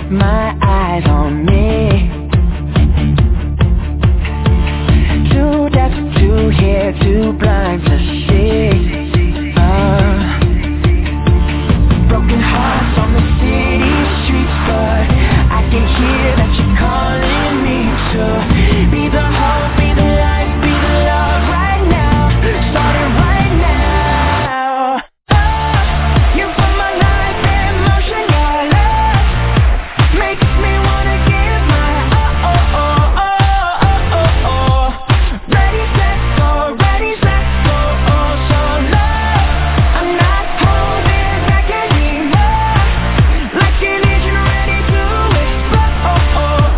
my eyes on me. Too deaf, too hear, too blind to see. Broken hearts on the city streets, but I can hear that you're calling me to be the hope, be the light, be the love right now, starting right now. You put my life in motion, your love makes me wanna give my ready, set, go, ready, set, go, so love, I'm not holding back anymore, like an engine ready to explode.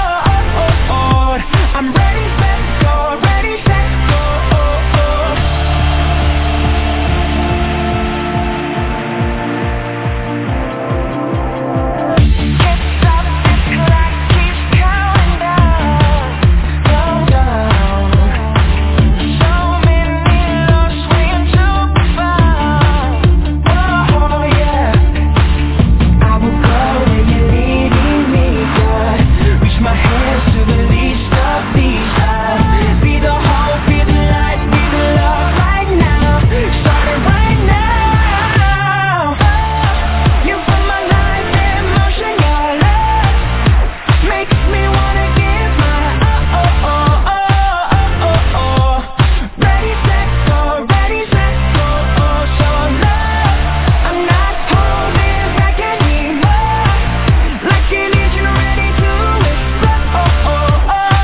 I'm ready, set, go, ready, set, go. Can't stop, this clock keeps counting down, down. So many lost, way too profound. Oh yeah, I will go where you're leading me, God. Reach my hands to the least of these. I'll be the hope, be the light, be the love right now, starting right now. You put my life in motion, your love makes me wanna give my ready, set, go, ready, set, go, so love, I'm not holding back anymore, like an engine ready to explode.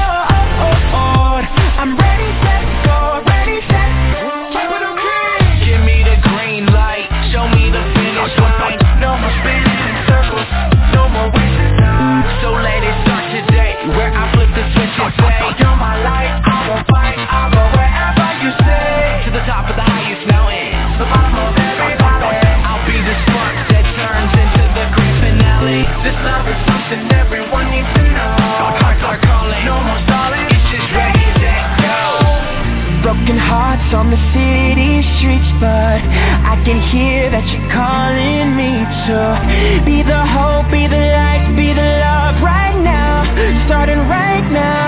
I'm ready, set, go, ready, set, go. Give me the green light, show me the finish line. No more spinning in circles, no more wasting time. So let it start today, where I flip the switch and say, you're my light, I won't fight, I'll go wherever you say. To the top of the highest mountain, the bottom of every valley, I'll be the spark that turns into the grand finale. This love is something everyone needs to know. Hearts are calling, no more stalling, it's just ready, set, go. Broken hearts on the city streets, but I can hear that you're calling me to be the hope, be the light, be the love right now, starting right now.